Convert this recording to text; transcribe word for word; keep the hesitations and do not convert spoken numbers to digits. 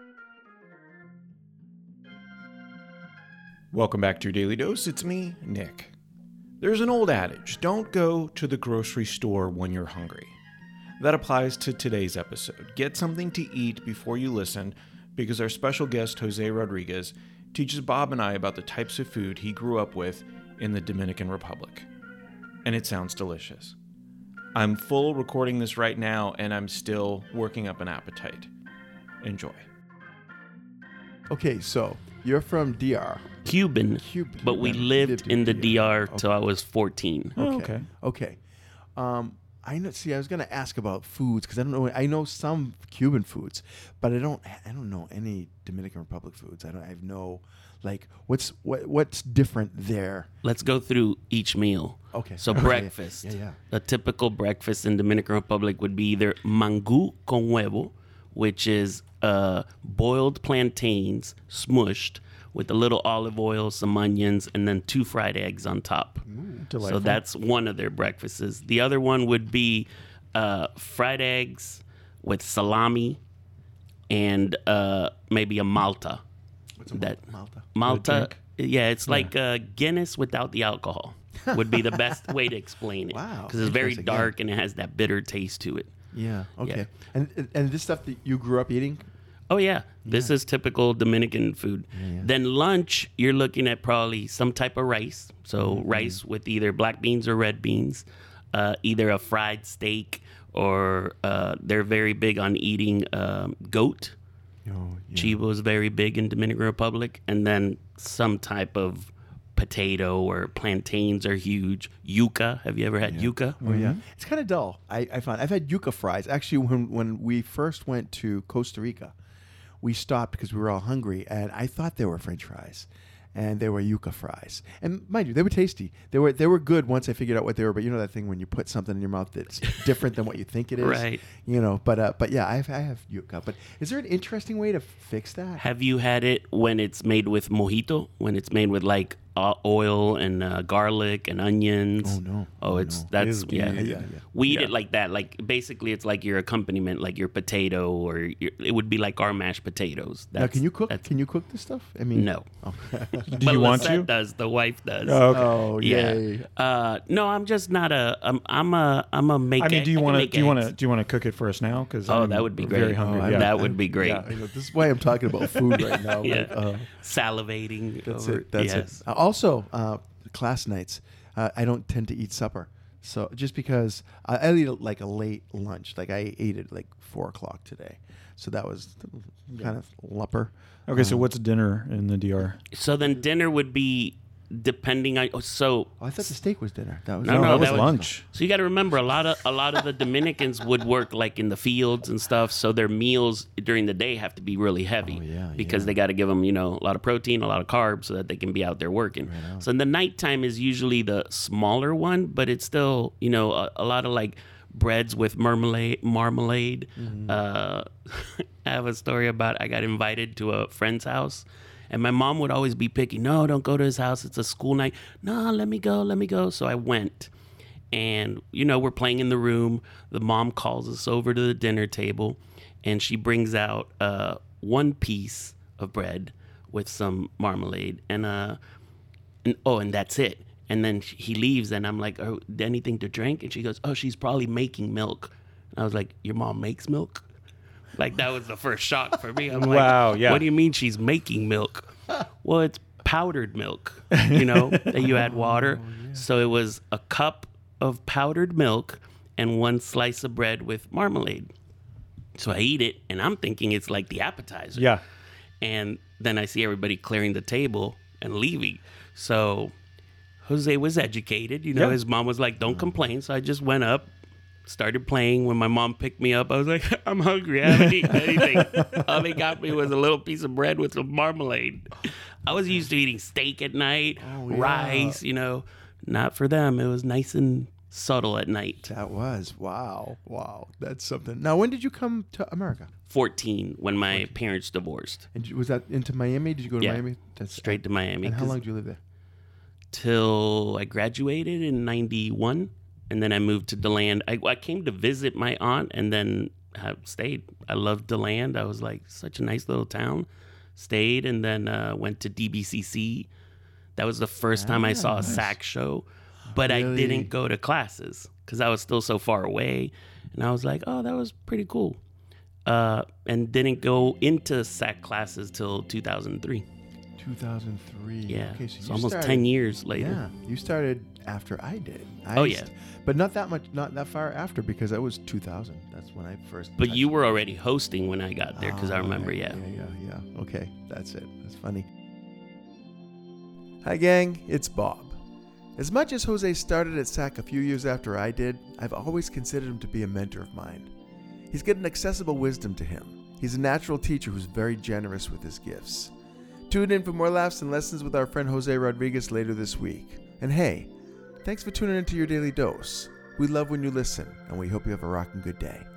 Welcome back to your Daily Dose. It's me, Nick. There's an old adage, don't go to the grocery store when you're hungry. That applies to today's episode. Get something to eat before you listen, because our special guest, Jose Rodriguez, teaches Bob and I about the types of food he grew up with in the Dominican Republic. And it sounds delicious. I'm full recording this right now, and I'm still working up an appetite. Enjoy. Okay, so you're from D R. Cuban, Cuban. but we lived, lived in, in the D R, D R till I was fourteen. Oh, okay. Okay. Um, I know. See, I was gonna ask about foods because I don't know. I know some Cuban foods, but I don't. I don't know any Dominican Republic foods. I don't. I have no. Like, what's what? What's different there? Let's go through each meal. Okay. So breakfast. Yeah, yeah. A typical breakfast in Dominican Republic would be either mangú con huevo, which is uh, boiled plantains smushed with a little olive oil, some onions, and then two fried eggs on top. Ooh, so that's one of their breakfasts. The other one would be uh, fried eggs with salami and uh, maybe a malta. What's a that, malta? Malta, yeah, it's yeah. like uh, Guinness without the alcohol would be the best way to explain it. Wow. Because it's very dark yeah. and it has that bitter taste to it. Yeah, okay. Yeah. And and this stuff that you grew up eating? Oh, yeah. This yeah. is typical Dominican food. Yeah, yeah. Then lunch, you're looking at probably some type of rice. So mm-hmm. rice with either black beans or red beans, uh, either a fried steak, or uh, they're very big on eating um, goat. Oh, yeah. Chivo is very big in Dominican Republic. And then some type of potato or plantains are huge. Yuca. Have you ever had yeah. yuca? Oh, yeah. It's kind of dull. I, I found. I've had yuca fries. Actually, when, when we first went to Costa Rica, we stopped because we were all hungry, and I thought they were French fries, and they were yuca fries. And mind you, they were tasty. They were they were good once I figured out what they were. But you know that thing when you put something in your mouth that's different than what you think it is, right? You know. But uh, but yeah, I have, I have yuca. But is there an interesting way to fix that? Have you had it when it's made with mojito? When it's made with like uh, oil and uh, garlic and onions? Oh no! Oh, it's no. that's it yeah. yeah, yeah. We eat yeah. it like that. Like basically, it's like your accompaniment, like your potato, or your, it would be like our mashed potatoes. That's, now, can you cook? Can you cook this stuff? I mean, no. Oh. Do but you want Lisette to? Does the wife does? Oh, okay. Oh yay. Yeah. Uh, no, I'm just not a. I'm. I'm a. I'm a make. I mean, do you want to? Do you want to? Do you want to cook it for us now? Because oh, I'm that would be great. Very hungry. Oh, yeah. That would be great. Yeah, you know, this is why I'm talking about food right now. yeah. Like, uh, Salivating. That's over, it. That's yes. it. Uh, also, uh, class nights, uh, I don't tend to eat supper. So just because I, I eat like a late lunch, like I ate it like four o'clock today. So that was kind of lumper. Okay, so Um, what's dinner in the D R? So then dinner would be depending on. So Oh, I thought the steak was dinner. That was No, No, no, that was that was- lunch. So you got to remember, a lot of a lot of the Dominicans would work like in the fields and stuff. So their meals during the day have to be really heavy Oh, yeah, because yeah. they got to give them, you know, a lot of protein, a lot of carbs, so that they can be out there working. Right on. So the nighttime is usually the smaller one, but it's still, you know, a, a lot of like breads with marmalade. Marmalade. Mm-hmm. Uh, I have a story about I got invited to a friend's house. And my mom would always be picky. No, don't go to his house. It's a school night. No, let me go, let me go. So I went. And, you know, we're playing in the room. The mom calls us over to the dinner table. And she brings out uh, one piece of bread with some marmalade. And, uh, and oh, and that's it. And then he leaves. And I'm like, oh, anything to drink? And she goes, oh, she's probably making milk. And I was like, your mom makes milk? Like, that was the first shock for me. I'm like, Wow, yeah. what do you mean she's making milk? Well, it's powdered milk, you know, that you add water. Oh, yeah. So it was a cup of powdered milk and one slice of bread with marmalade. So I eat it, and I'm thinking it's like the appetizer. Yeah. And then I see everybody clearing the table and leaving. So Jose was educated. You know, Yeah. his mom was like, don't complain. So I just went up, started playing. When my mom picked me up, I was like, I'm hungry. I haven't eaten anything. All they got me was a little piece of bread with some marmalade. I was used to eating steak at night, Oh, yeah. rice, you know. Not for them. It was nice and subtle at night. That was wow, wow. That's something. Now, when did you come to America? fourteen, when my parents divorced. And was that into Miami? Did you go to Yeah. Miami? That's Straight to Miami. And how 'cause- long did you live there? Till I graduated in ninety-one. And then I moved to DeLand. I, I came to visit my aunt, and then have stayed. I loved DeLand. I was like, such a nice little town. Stayed, and then uh, went to D B C C. That was the first time I saw a nice. sax show, but I Really? didn't go to classes because I was still so far away. And I was like, oh, that was pretty cool. Uh, and didn't go into sax classes till two thousand three. two thousand three. Yeah, Okay, so, so you almost started, ten years later. Yeah, you started after I did. I Oh, yeah. but not that much, not that far after, because that was two thousand. That's when I first. But touched you it. were already hosting when I got there because I Oh, remember, right. yeah. Yeah, yeah, yeah. Okay, that's it. That's funny. Hi, gang. It's Bob. As much as Jose started at S A C a few years after I did, I've always considered him to be a mentor of mine. He's got an accessible wisdom to him. He's a natural teacher who's very generous with his gifts. Tune in for more laughs and lessons with our friend Jose Rodriguez later this week. And hey, thanks for tuning into your Daily Dose. We love when you listen, and we hope you have a rockin' good day.